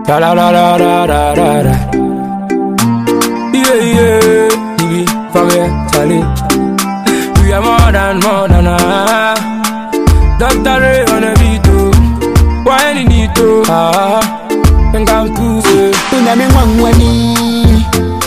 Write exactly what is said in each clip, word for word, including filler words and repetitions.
La la la la la la la la. Yeah yeah, baby, from here, Charlie. We are more than more than a Doctor Ray on a beat too. Why you need to? Ah, and I'm too say. Tu na me wangwani.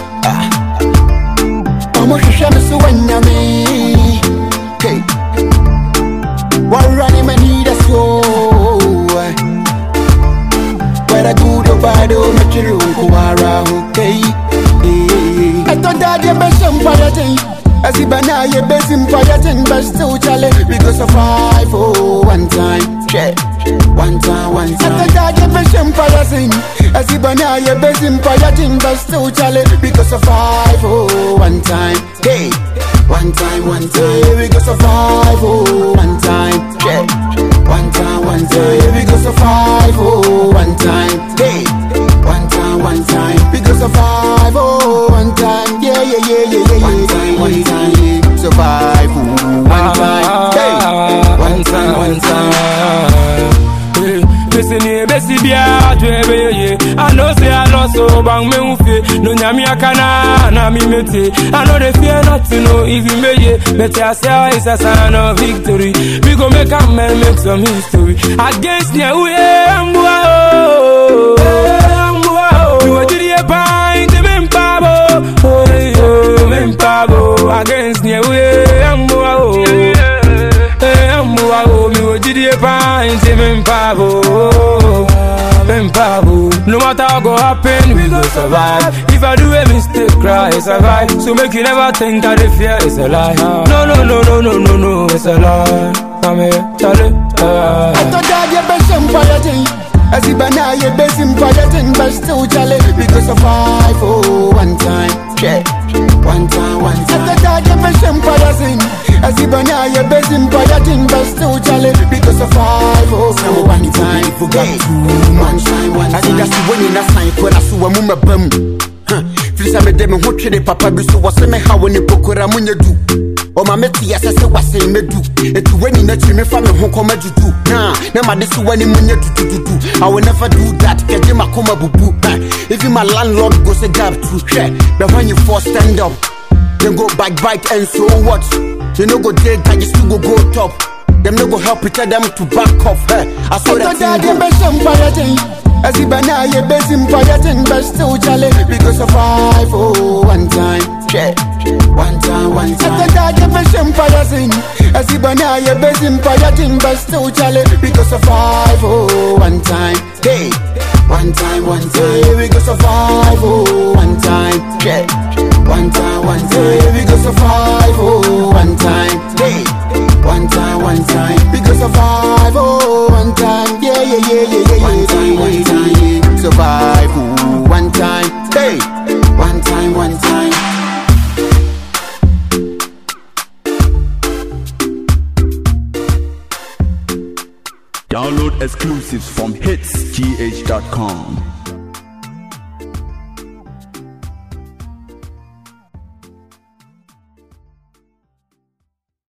Ah, omo shisha me suwanya me. Okay. Warani me need a soul. Whether good or bad, oh, me chiru kuwara. Okay. I thought that you best empire thing. As if I know you best empire thing, but still challenge. Because of five, oh, one time. Check. One time, one time. I thought that you best empire thing. As if I know you best empire thing, but still challenge. Because of five, oh, one time. Hey. One time, one time. Because of five, oh, one time. Check. One time, one time. Because of five, oh, one time. Hey. One time, one time. Because of five, oh, one time. Yeah, yeah, yeah, yeah, yeah. One time, one time. Yeah. Survive, oh, one time. Hey. One time, one time. Listen here, Bessie Bia, I know say I lost so bang me ufe. No nyami akana na mi mete. I know they fear not to know if you may ye. Better I say it's a sign of victory. We go make a man make some history. Against the way I'm wow. I'm wow. You are the pint, men pabo. Oh, yo, men pabo. Against the way I'm wow. I'm wow. Me wo the pint, men pabo. No matter what go happen, we go survive. If I do a mistake, cry, it's a lie. So make you never think that the fear is a lie. No, no, no, no, no, no, no, it's a lie. I'm here, Charlie. Uh. I thought that you best empire thing. As if I know you best empire thing, but still Charlie. Because of five, oh, one time. Check. One time, one time. I thought that you best empire thing. As if I know you best empire thing, but still Charlie. Because of five, oh, so one time. Hey. One time, one time. I think that's the winning that sign for us who are mumma bum. Feel some of them who trade papa bisu was me how when you pokora munya do. O ma meti ya se was say me do. It winning that you me from me who come do. Nah, na ma this when munya do do do. I will never do that. Get my coma bubu. If you my landlord go say gap to share. But when you force stand up, then go back bite and so what? You know go dig and you still go go top. Them no go help you tell them to back off. Hey, I saw that thing go. Best empire thing. As if I know you best empire thing, but still challenge. Because of five, oh, one time. Check. One time, one time. I thought that best empire thing. As if I know you best empire thing, but still challenge. Because of five, oh, one time. Hey. One time, one time. Because of five, oh, one time. Check. One time, one time. Because of five, oh, one time. Hey. One time, one time. Because of five, oh, one time. Yeah, yeah, yeah, yeah, yeah. One time, one time. Yeah. Survive, oh, one time. Hey. One time, one time. Download exclusives from hits g h dot com.